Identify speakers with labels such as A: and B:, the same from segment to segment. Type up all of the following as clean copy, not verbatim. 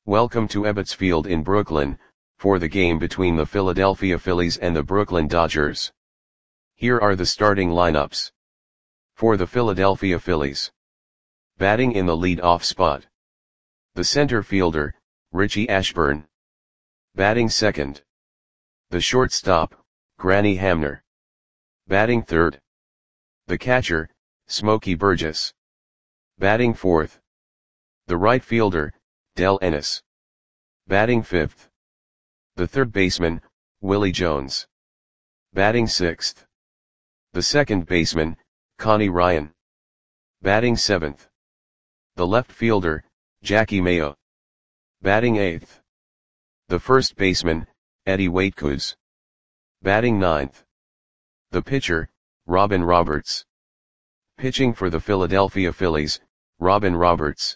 A: Welcome to Ebbets Field in Brooklyn, for the game between the Philadelphia Phillies and the Brooklyn Dodgers. Here are the starting lineups. For the Philadelphia Phillies. Batting in the lead-off spot. The center fielder, Richie Ashburn. Batting second. The shortstop, Granny Hamner. Batting third. The catcher, Smokey Burgess. Batting fourth. The right fielder, Del Ennis. Batting fifth. The third baseman, Willie Jones. Batting sixth. The second baseman, Connie Ryan. Batting seventh. The left fielder, Jackie Mayo. Batting eighth. The first baseman, Eddie Waitkus. Batting ninth. The pitcher, Robin Roberts. Pitching for the Philadelphia Phillies, Robin Roberts.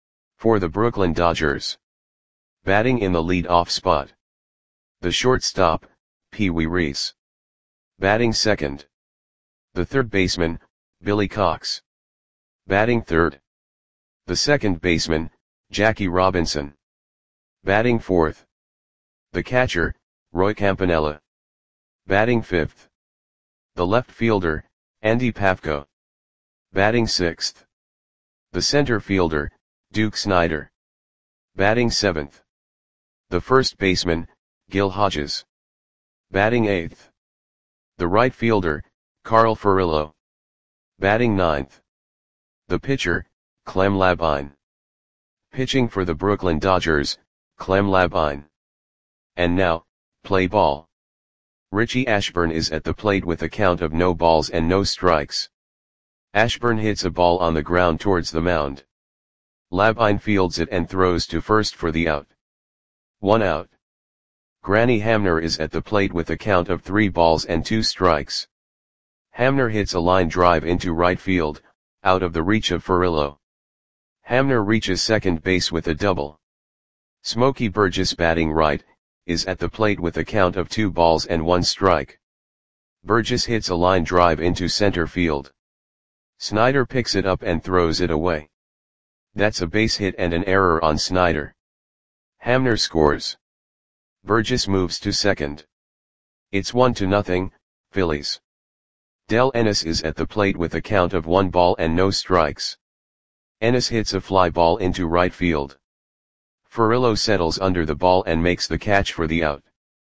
A: For the Brooklyn Dodgers. Batting in the lead-off spot. The shortstop, Pee Wee Reese. Batting second. The third baseman, Billy Cox. Batting third. The second baseman, Jackie Robinson. Batting fourth. The catcher, Roy Campanella. Batting fifth. The left fielder, Andy Pafko. Batting sixth. The center fielder, Duke Snider. Batting seventh. The first baseman, Gil Hodges. Batting eighth. The right fielder, Carl Furillo. Batting ninth. The pitcher, Clem Labine. Pitching for the Brooklyn Dodgers, Clem Labine. And now, play ball. Richie Ashburn is at the plate with a count of no balls and no strikes. Ashburn hits a ball on the ground towards the mound. Labine fields it and throws to first for the out. 1 out. Granny Hamner is at the plate with a count of 3 balls and 2 strikes. Hamner hits a line drive into right field, out of the reach of Furillo. Hamner reaches second base with a double. Smokey Burgess, batting right, is at the plate with a count of 2 balls and 1 strike. Burgess hits a line drive into center field. Snider picks it up and throws it away. That's a base hit and an error on Snider. Hamner scores. Burgess moves to second. It's 1-0, Phillies. Del Ennis is at the plate with a count of 1 ball and no strikes. Ennis hits a fly ball into right field. Furillo settles under the ball and makes the catch for the out.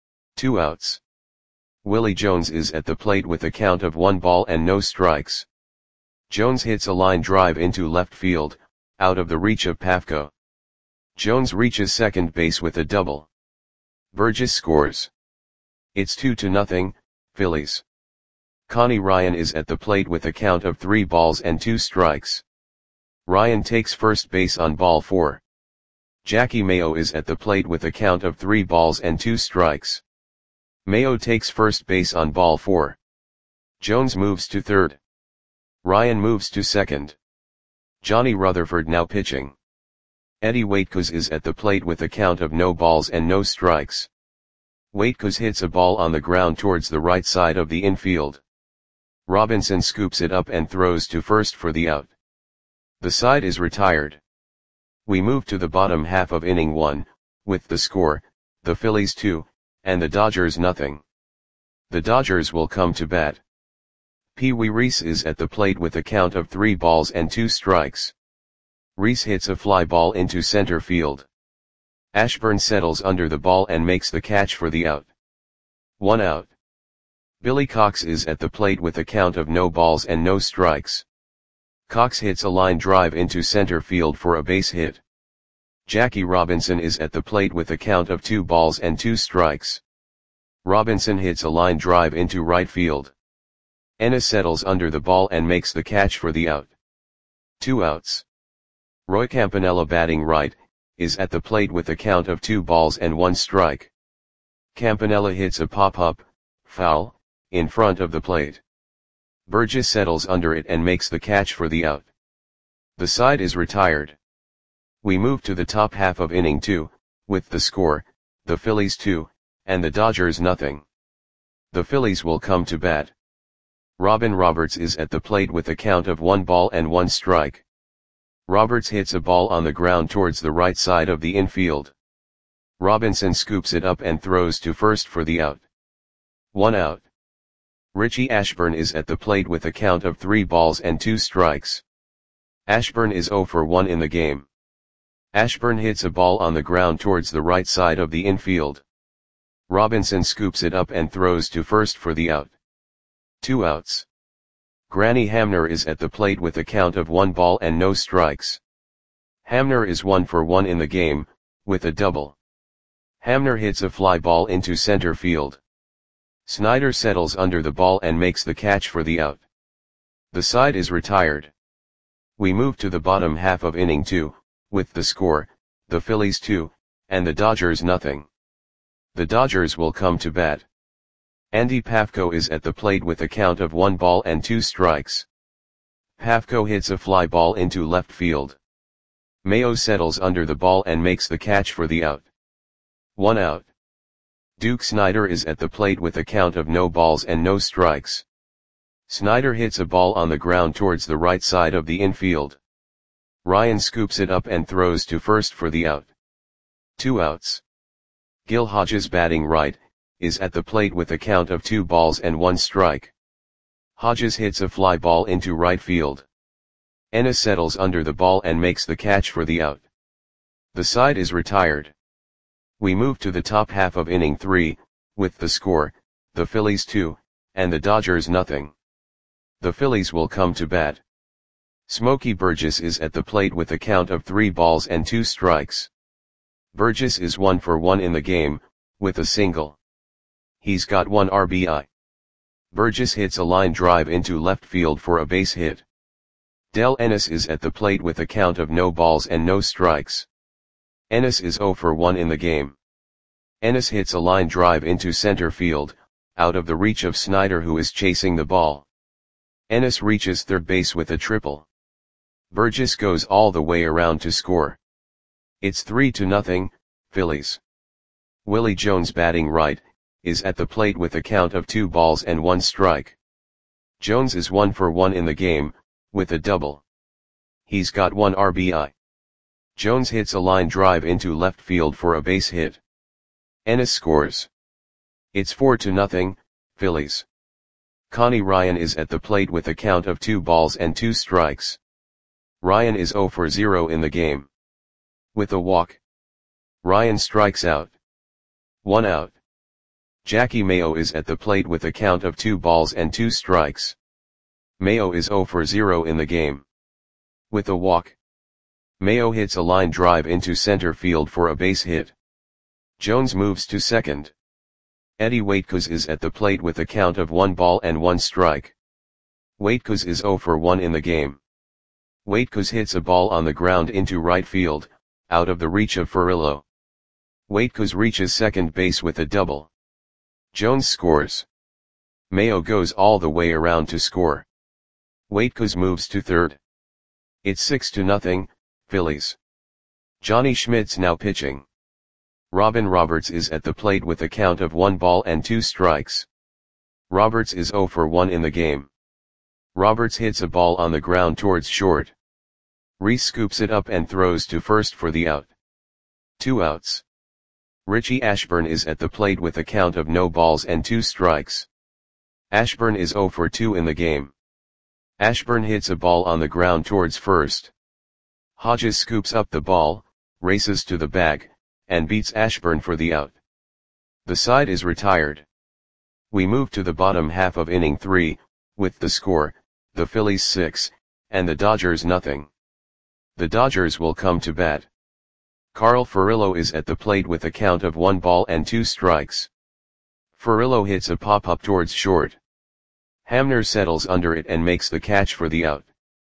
A: 2 outs. Willie Jones is at the plate with a count of 1 ball and no strikes. Jones hits a line drive into left field, out of the reach of Pafko. Jones reaches second base with a double. Burgess scores. It's 2-0, Phillies. Connie Ryan is at the plate with a count of 3 balls and 2 strikes. Ryan takes first base on ball 4. Jackie Mayo is at the plate with a count of 3 balls and 2 strikes. Mayo takes first base on ball 4. Jones moves to third. Ryan moves to second. Johnny Rutherford now pitching. Eddie Waitkus is at the plate with a count of no balls and no strikes. Waitkus hits a ball on the ground towards the right side of the infield. Robinson scoops it up and throws to first for the out. The side is retired. We move to the bottom half of inning 1, with the score, the Phillies 2, and the Dodgers nothing. The Dodgers will come to bat. Pee Wee Reese is at the plate with a count of 3 balls and 2 strikes. Reese hits a fly ball into center field. Ashburn settles under the ball and makes the catch for the out. 1 out. Billy Cox is at the plate with a count of no balls and no strikes. Cox hits a line drive into center field for a base hit. Jackie Robinson is at the plate with a count of 2 balls and 2 strikes. Robinson hits a line drive into right field. Ennis settles under the ball and makes the catch for the out. 2 outs. Roy Campanella, batting right, is at the plate with a count of 2 balls and 1 strike. Campanella hits a pop-up, foul, in front of the plate. Burgess settles under it and makes the catch for the out. The side is retired. We move to the top half of inning 2, with the score, the Phillies 2, and the Dodgers nothing. The Phillies will come to bat. Robin Roberts is at the plate with a count of 1 ball and 1 strike. Roberts hits a ball on the ground towards the right side of the infield. Robinson scoops it up and throws to first for the out. 1 out. Richie Ashburn is at the plate with a count of 3 balls and 2 strikes. Ashburn is 0 for 1 in the game. Ashburn hits a ball on the ground towards the right side of the infield. Robinson scoops it up and throws to first for the out. 2 outs. Granny Hamner is at the plate with a count of 1 ball and no strikes. Hamner is 1 for 1 in the game, with a double. Hamner hits a fly ball into center field. Snyder settles under the ball and makes the catch for the out. The side is retired. We move to the bottom half of inning 2, with the score, the Phillies 2, and the Dodgers nothing. The Dodgers will come to bat. Andy Pafko is at the plate with a count of 1 ball and 2 strikes. Pafko hits a fly ball into left field. Mayo settles under the ball and makes the catch for the out. 1 out. Duke Snyder is at the plate with a count of no balls and no strikes. Snyder hits a ball on the ground towards the right side of the infield. Ryan scoops it up and throws to first for the out. 2 outs. Gil Hodges, batting right, is at the plate with a count of 2 balls and 1 strike. Hodges hits a fly ball into right field. Ennis settles under the ball and makes the catch for the out. The side is retired. We move to the top half of inning 3, with the score, the Phillies 2, and the Dodgers nothing. The Phillies will come to bat. Smokey Burgess is at the plate with a count of 3 balls and 2 strikes. Burgess is 1 for 1 in the game, with a single. He's got 1 RBI. Burgess hits a line drive into left field for a base hit. Del Ennis is at the plate with a count of no balls and no strikes. Ennis is 0 for 1 in the game. Ennis hits a line drive into center field, out of the reach of Snyder, who is chasing the ball. Ennis reaches third base with a triple. Burgess goes all the way around to score. It's 3-0, Phillies. Willie Jones, batting right, is at the plate with a count of 2 balls and 1 strike. Jones is 1 for 1 in the game, with a double. He's got 1 RBI. Jones hits a line drive into left field for a base hit. Ennis scores. It's 4-0, Phillies. Connie Ryan is at the plate with a count of 2 balls and 2 strikes. Ryan is 0 for 0 in the game. With a walk. Ryan strikes out. 1 out. Jackie Mayo is at the plate with a count of 2 balls and 2 strikes. Mayo is 0 for 0 in the game. With a walk. Mayo hits a line drive into center field for a base hit. Jones moves to second. Eddie Waitkos is at the plate with a count of 1 ball and 1 strike. Waitkos is 0 for 1 in the game. Waitkos hits a ball on the ground into right field, out of the reach of Furillo. Waitkos reaches second base with a double. Jones scores. Mayo goes all the way around to score. Waitkos moves to third. It's 6-0, Phillies. Johnny Schmidt's now pitching. Robin Roberts is at the plate with a count of 1 ball and 2 strikes. Roberts is 0 for 1 in the game. Roberts hits a ball on the ground towards short. Reese scoops it up and throws to first for the out. 2 outs. Richie Ashburn is at the plate with a count of no balls and 2 strikes. Ashburn is 0 for 2 in the game. Ashburn hits a ball on the ground towards first. Hodges scoops up the ball, races to the bag, and beats Ashburn for the out. The side is retired. We move to the bottom half of inning 3, with the score, the Phillies 6, and the Dodgers nothing. The Dodgers will come to bat. Carl Furillo is at the plate with a count of 1 ball and 2 strikes. Furillo hits a pop-up towards short. Hamner settles under it and makes the catch for the out.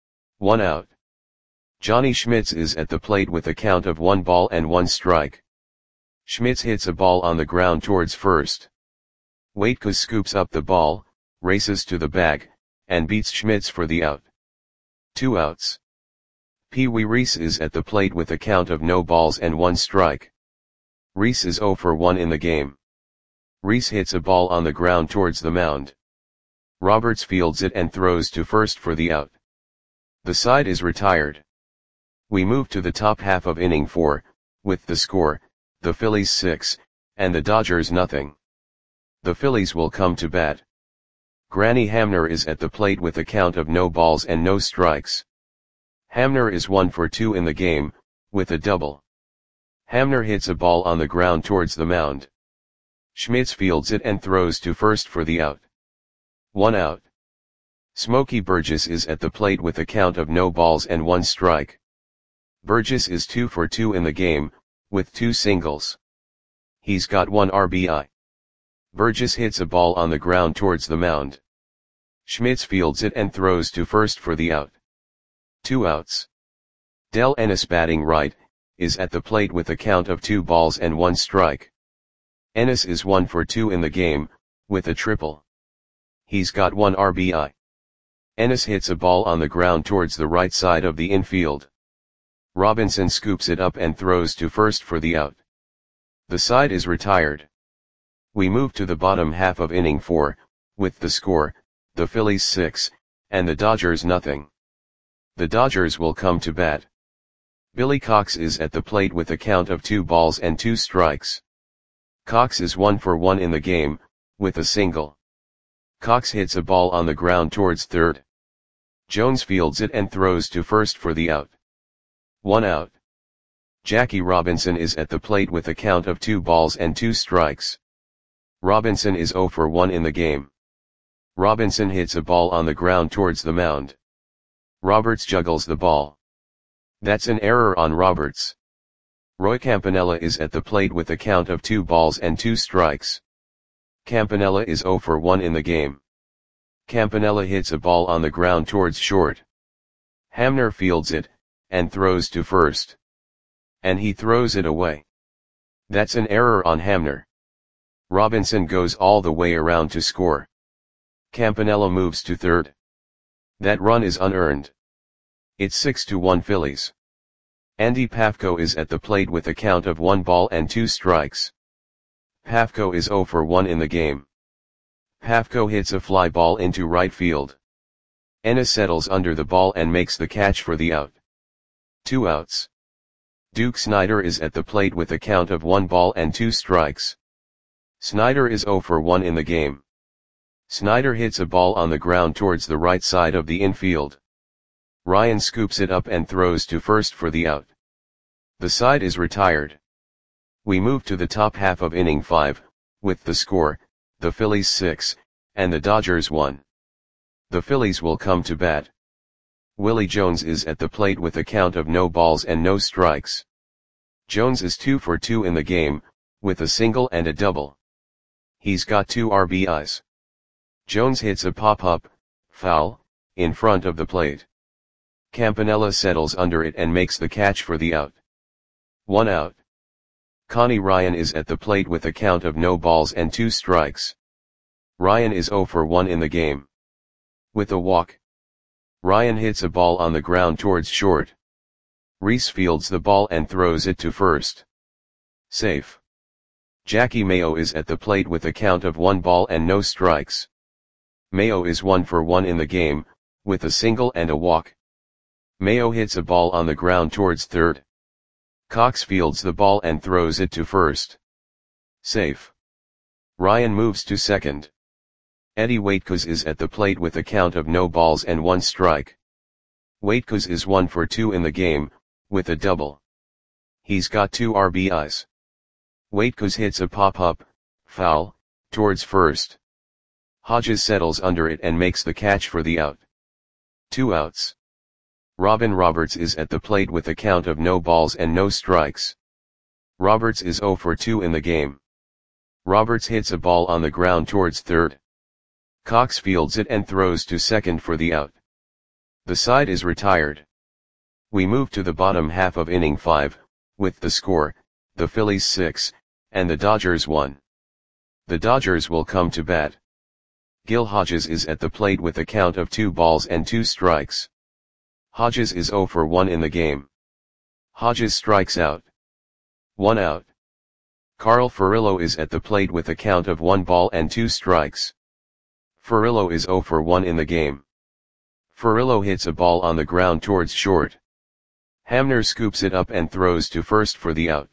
A: 1 out. Johnny Schmitz is at the plate with a count of 1 ball and 1 strike. Schmitz hits a ball on the ground towards first. Waitkos scoops up the ball, races to the bag, and beats Schmitz for the out. 2 outs. Pee Wee Reese is at the plate with a count of no balls and 1 strike. Reese is 0 for 1 in the game. Reese hits a ball on the ground towards the mound. Roberts fields it and throws to first for the out. The side is retired. We move to the top half of inning 4, with the score, the Phillies 6, and the Dodgers nothing. The Phillies will come to bat. Granny Hamner is at the plate with a count of no balls and no strikes. Hamner is 1 for 2 in the game, with a double. Hamner hits a ball on the ground towards the mound. Schmitz fields it and throws to first for the out. 1 out. Smokey Burgess is at the plate with a count of no balls and 1 strike. Burgess is 2 for 2 in the game, with 2 singles. He's got 1 RBI. Burgess hits a ball on the ground towards the mound. Schmitz fields it and throws to first for the out. 2 outs. Del Ennis, batting right, is at the plate with a count of 2 balls and 1 strike. Ennis is 1 for 2 in the game, with a triple. He's got 1 RBI. Ennis hits a ball on the ground towards the right side of the infield. Robinson scoops it up and throws to first for the out. The side is retired. We move to the bottom half of inning 4, with the score, the Phillies 6, and the Dodgers nothing. The Dodgers will come to bat. Billy Cox is at the plate with a count of 2 balls and 2 strikes. Cox is 1 for 1 in the game, with a single. Cox hits a ball on the ground towards third. Jones fields it and throws to first for the out. 1 out. Jackie Robinson is at the plate with a count of 2 balls and 2 strikes. Robinson is 0 for 1 in the game. Robinson hits a ball on the ground towards the mound. Roberts juggles the ball. That's an error on Roberts. Roy Campanella is at the plate with a count of 2 balls and 2 strikes. Campanella is 0 for 1 in the game. Campanella hits a ball on the ground towards short. Hamner fields it, and throws to first. And he throws it away. That's an error on Hamner. Robinson goes all the way around to score. Campanella moves to third. That run is unearned. It's 6-1 Phillies. Andy Pafko is at the plate with a count of 1 ball and 2 strikes. Pafko is 0 for 1 in the game. Pafko hits a fly ball into right field. Ennis settles under the ball and makes the catch for the out. 2 outs. Duke Snider is at the plate with a count of 1 ball and 2 strikes. Snider is 0 for 1 in the game. Snider hits a ball on the ground towards the right side of the infield. Ryan scoops it up and throws to first for the out. The side is retired. We move to the top half of inning 5, with the score, the Phillies 6, and the Dodgers 1. The Phillies will come to bat. Willie Jones is at the plate with a count of no balls and no strikes. Jones is 2 for 2 in the game, with a single and a double. He's got 2 RBIs. Jones hits a pop-up, foul, in front of the plate. Campanella settles under it and makes the catch for the out. 1 out. Connie Ryan is at the plate with a count of no balls and 2 strikes. Ryan is 0 for 1 in the game. With a walk. Ryan hits a ball on the ground towards short. Reese fields the ball and throws it to first. Safe. Jackie Mayo is at the plate with a count of 1 ball and no strikes. Mayo is 1 for 1 in the game, with a single and a walk. Mayo hits a ball on the ground towards third. Cox fields the ball and throws it to first. Safe. Ryan moves to second. Eddie Waitkos is at the plate with a count of no balls and 1 strike. Waitkos is 1 for 2 in the game, with a double. He's got 2 RBIs. Waitkos hits a pop-up, foul, towards first. Hodges settles under it and makes the catch for the out. 2 outs. Robin Roberts is at the plate with a count of no balls and no strikes. Roberts is 0 for 2 in the game. Roberts hits a ball on the ground towards third. Cox fields it and throws to second for the out. The side is retired. We move to the bottom half of inning 5, with the score, the Phillies 6, and the Dodgers 1. The Dodgers will come to bat. Gil Hodges is at the plate with a count of 2 balls and 2 strikes. Hodges is 0 for 1 in the game. Hodges strikes out. 1 out. Carl Furillo is at the plate with a count of 1 ball and 2 strikes. Furillo is 0 for 1 in the game. Furillo hits a ball on the ground towards short. Hamner scoops it up and throws to first for the out.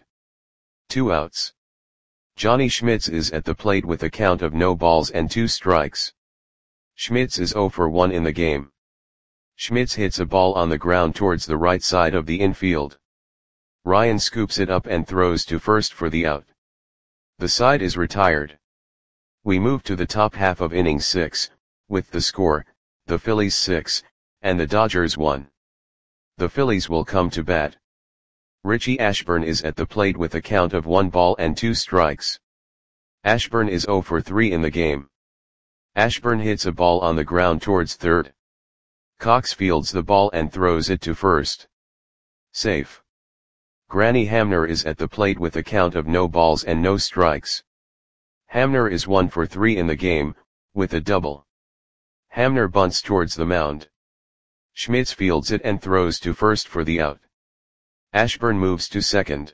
A: 2 outs. Johnny Schmitz is at the plate with a count of no balls and 2 strikes. Schmitz is 0 for 1 in the game. Schmitz hits a ball on the ground towards the right side of the infield. Ryan scoops it up and throws to first for the out. The side is retired. We move to the top half of inning 6, with the score, the Phillies 6, and the Dodgers 1. The Phillies will come to bat. Richie Ashburn is at the plate with a count of 1 ball and 2 strikes. Ashburn is 0 for 3 in the game. Ashburn hits a ball on the ground towards third. Cox fields the ball and throws it to first. Safe. Granny Hamner is at the plate with a count of no balls and no strikes. Hamner is 1 for 3 in the game, with a double. Hamner bunts towards the mound. Schmitz fields it and throws to first for the out. Ashburn moves to second.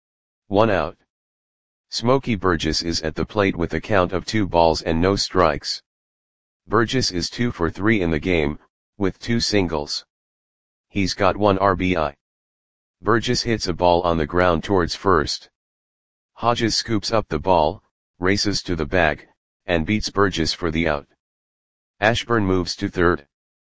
A: 1 out. Smokey Burgess is at the plate with a count of 2 balls and no strikes. Burgess is 2 for 3 in the game, with 2 singles. He's got 1 RBI. Burgess hits a ball on the ground towards first. Hodges scoops up the ball, races to the bag, and beats Burgess for the out. Ashburn moves to third.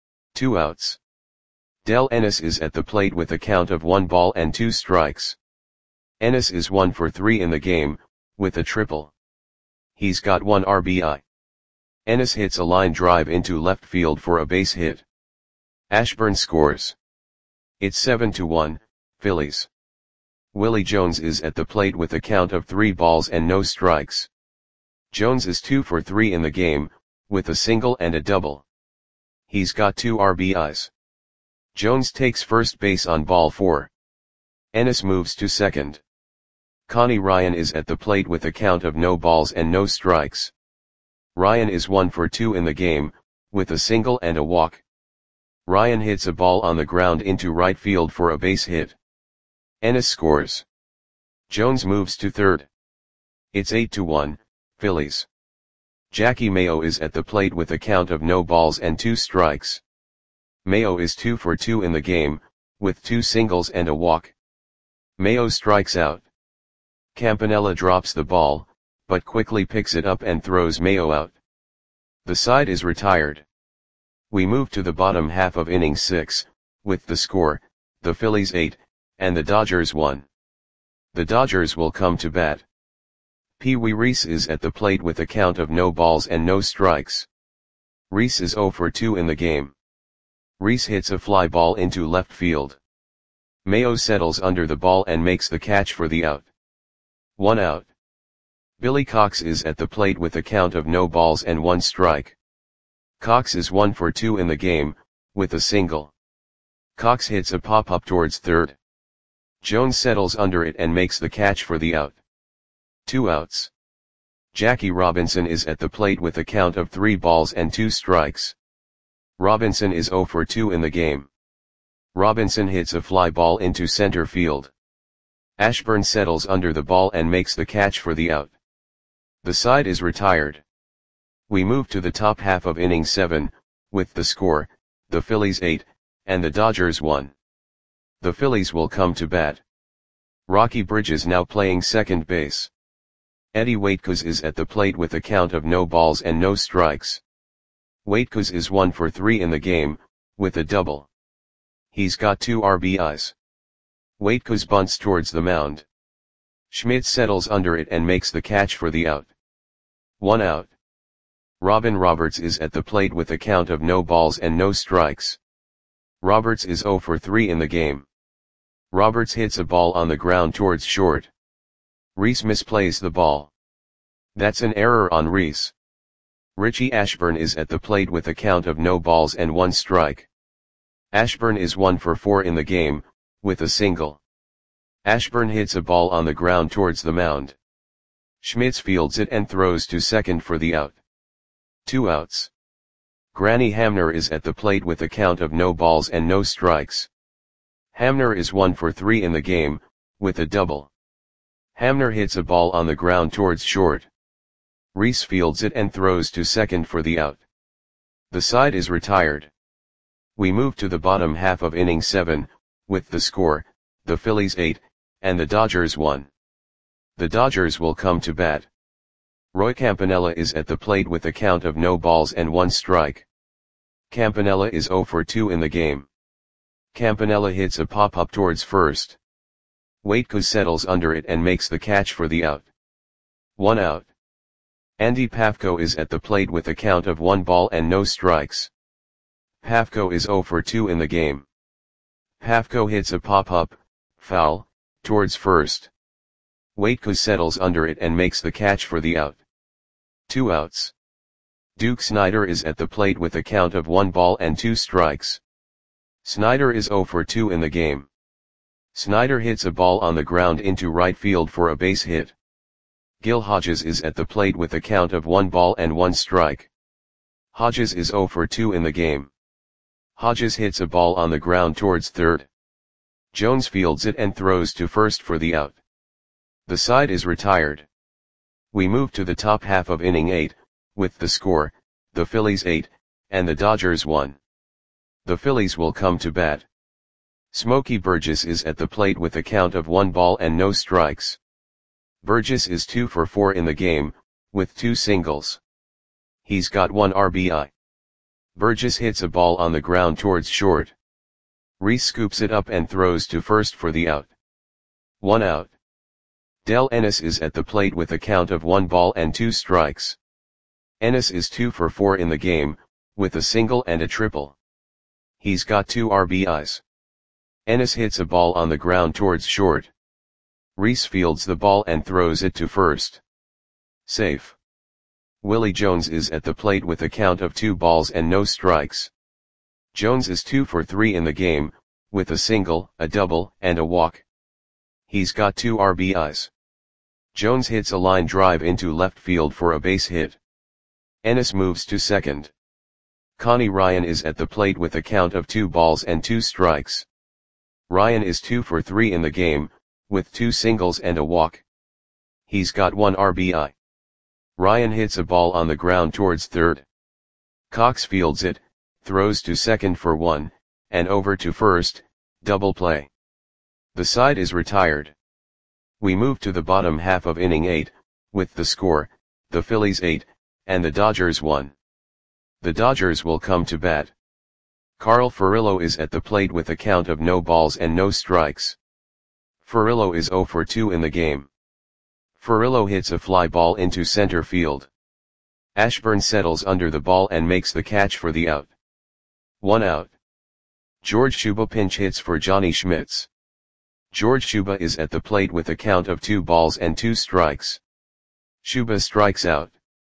A: 2 outs. Del Ennis is at the plate with a count of 1 ball and 2 strikes. Ennis is 1 for 3 in the game, with a triple. He's got 1 RBI. Ennis hits a line drive into left field for a base hit. Ashburn scores. It's 7-1, Phillies. Willie Jones is at the plate with a count of 3 balls and no strikes. Jones is 2 for 3 in the game, with a single and a double. He's got 2 RBIs. Jones takes first base on ball 4. Ennis moves to second. Connie Ryan is at the plate with a count of no balls and no strikes. Ryan is 1 for 2 in the game, with a single and a walk. Ryan hits a ball on the ground into right field for a base hit. Ennis scores. Jones moves to third. It's 8-1, Phillies. Jackie Mayo is at the plate with a count of no balls and 2 strikes. Mayo is 2 for 2 in the game, with 2 singles and a walk. Mayo strikes out. Campanella drops the ball, but quickly picks it up and throws Mayo out. The side is retired. We move to the bottom half of inning 6, with the score, the Phillies 8, and the Dodgers 1. The Dodgers will come to bat. Pee Wee Reese is at the plate with a count of no balls and no strikes. Reese is 0 for 2 in the game. Reese hits a fly ball into left field. Mayo settles under the ball and makes the catch for the out. 1 out. Billy Cox is at the plate with a count of no balls and 1 strike. Cox is 1 for 2 in the game, with a single. Cox hits a pop-up towards third. Jones settles under it and makes the catch for the out. 2 outs. Jackie Robinson is at the plate with a count of 3 balls and 2 strikes. Robinson is 0 for 2 in the game. Robinson hits a fly ball into center field. Ashburn settles under the ball and makes the catch for the out. The side is retired. We move to the top half of inning 7, with the score, the Phillies 8, and the Dodgers 1. The Phillies will come to bat. Rocky Bridges now playing second base. Eddie Waitkos is at the plate with a count of no balls and no strikes. Waitkos is 1 for 3 in the game, with a double. He's got 2 RBIs. Waitkos bunts towards the mound. Schmitz settles under it and makes the catch for the out. 1 out. Robin Roberts is at the plate with a count of no balls and no strikes. Roberts is 0 for 3 in the game. Roberts hits a ball on the ground towards short. Reese misplays the ball. That's an error on Reese. Richie Ashburn is at the plate with a count of no balls and 1 strike. Ashburn is 1 for 4 in the game, with a single. Ashburn hits a ball on the ground towards the mound. Schmitz fields it and throws to second for the out. 2 outs. Granny Hamner is at the plate with a count of no balls and no strikes. Hamner is 1 for 3 in the game, with a double. Hamner hits a ball on the ground towards short. Reese fields it and throws to second for the out. The side is retired. We move to the bottom half of inning 7, with the score, the Phillies 8, and the Dodgers 1. The Dodgers will come to bat. Roy Campanella is at the plate with a count of no balls and 1 strike. Campanella is 0 for 2 in the game. Campanella hits a pop-up towards first. Waitkus settles under it and makes the catch for the out. 1 out. Andy Pafko is at the plate with a count of 1 ball and no strikes. Pafko is 0 for 2 in the game. Pafko hits a pop-up, foul, towards first. Waitkus settles under it and makes the catch for the out. 2 outs. Duke Snider is at the plate with a count of 1 ball and 2 strikes. Snider is 0 for 2 in the game. Snider hits a ball on the ground into right field for a base hit. Gil Hodges is at the plate with a count of 1 ball and 1 strike. Hodges is 0 for 2 in the game. Hodges hits a ball on the ground towards third. Jones fields it and throws to first for the out. The side is retired. We move to the top half of inning 8, with the score, the Phillies 8, and the Dodgers 1. The Phillies will come to bat. Smokey Burgess is at the plate with a count of 1 ball and no strikes. Burgess is 2 for 4 in the game, with 2 singles. He's got 1 RBI. Burgess hits a ball on the ground towards short. Reese scoops it up and throws to first for the out. 1 out. Del Ennis is at the plate with a count of 1 ball and 2 strikes. Ennis is 2 for 4 in the game, with a single and a triple. He's got 2 RBIs. Ennis hits a ball on the ground towards short. Reese fields the ball and throws it to first. Safe. Willie Jones is at the plate with a count of 2 balls and no strikes. Jones is 2 for 3 in the game, with a single, a double, and a walk. He's got 2 RBIs. Jones hits a line drive into left field for a base hit. Ennis moves to second. Connie Ryan is at the plate with a count of 2 balls and 2 strikes. Ryan is 2 for 3 in the game, with 2 singles and a walk. He's got 1 RBI. Ryan hits a ball on the ground towards third. Cox fields it, throws to second for 1, and over to first, double play. The side is retired. We move to the bottom half of inning 8, with the score, the Phillies 8, and the Dodgers 1. The Dodgers will come to bat. Carl Furillo is at the plate with a count of no balls and no strikes. Furillo is 0 for 2 in the game. Furillo hits a fly ball into center field. Ashburn settles under the ball and makes the catch for the out. 1 out. George Schuba pinch hits for Johnny Schmitz. George Schuba is at the plate with a count of 2 balls and 2 strikes. Schuba strikes out.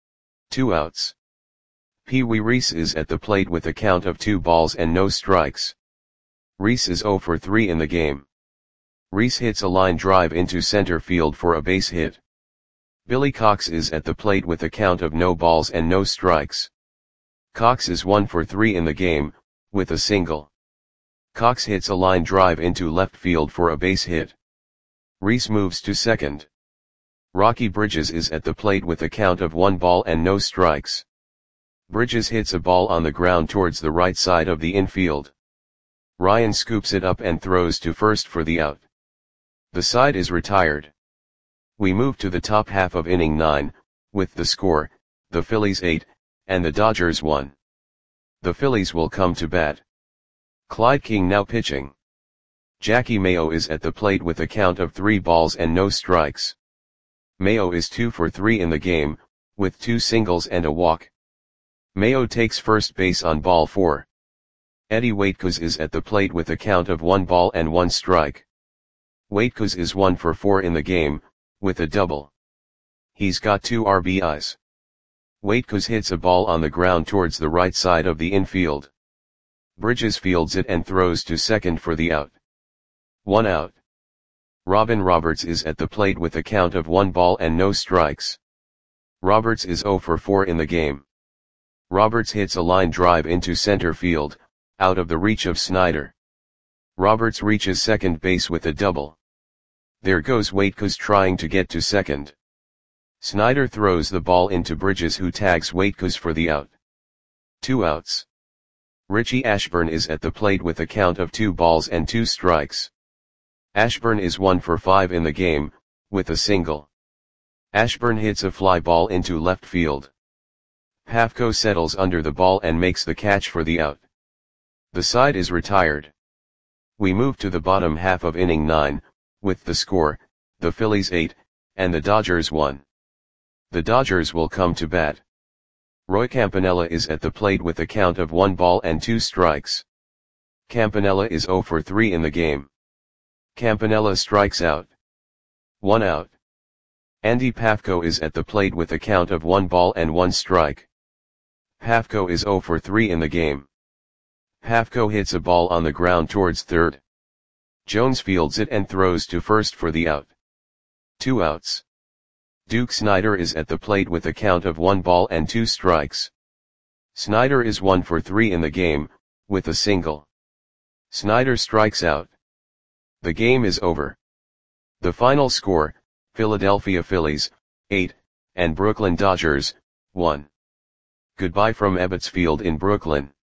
A: 2 outs. Pee Wee Reese is at the plate with a count of 2 balls and no strikes. Reese is 0 for 3 in the game. Reese hits a line drive into center field for a base hit. Billy Cox is at the plate with a count of no balls and no strikes. Cox is 1 for 3 in the game, with a single. Cox hits a line drive into left field for a base hit. Reese moves to second. Rocky Bridges is at the plate with a count of 1 ball and no strikes. Bridges hits a ball on the ground towards the right side of the infield. Ryan scoops it up and throws to first for the out. The side is retired. We move to the top half of inning 9, with the score, the Phillies 8, and the Dodgers 1. The Phillies will come to bat. Clyde King now pitching. Jackie Mayo is at the plate with a count of 3 balls and no strikes. Mayo is 2 for 3 in the game, with 2 singles and a walk. Mayo takes first base on ball 4. Eddie Waitkus is at the plate with a count of 1 ball and 1 strike. Waitkus is 1 for 4 in the game, with a double. He's got 2 RBIs. Waitkus hits a ball on the ground towards the right side of the infield. Bridges fields it and throws to second for the out. 1 out. Robin Roberts is at the plate with a count of 1 ball and no strikes. Roberts is 0 for 4 in the game. Roberts hits a line drive into center field, out of the reach of Snider. Roberts reaches second base with a double. There goes Waitkus trying to get to second. Snider throws the ball into Bridges, who tags Waitkus for the out. 2 outs. Richie Ashburn is at the plate with a count of 2 balls and 2 strikes. Ashburn is 1 for 5 in the game, with a single. Ashburn hits a fly ball into left field. Pafko settles under the ball and makes the catch for the out. The side is retired. We move to the bottom half of inning 9, with the score, the Phillies 8, and the Dodgers 1. The Dodgers will come to bat. Roy Campanella is at the plate with a count of 1 ball and 2 strikes. Campanella is 0 for 3 in the game. Campanella strikes out. 1 out. Andy Pafko is at the plate with a count of 1 ball and 1 strike. Pafko is 0 for 3 in the game. Pafko hits a ball on the ground towards third. Jones fields it and throws to first for the out. 2 outs. Duke Snider is at the plate with a count of 1 ball and 2 strikes. Snider is 1 for 3 in the game, with a single. Snider strikes out. The game is over. The final score, Philadelphia Phillies, 8, and Brooklyn Dodgers, 1. Goodbye from Ebbets Field in Brooklyn.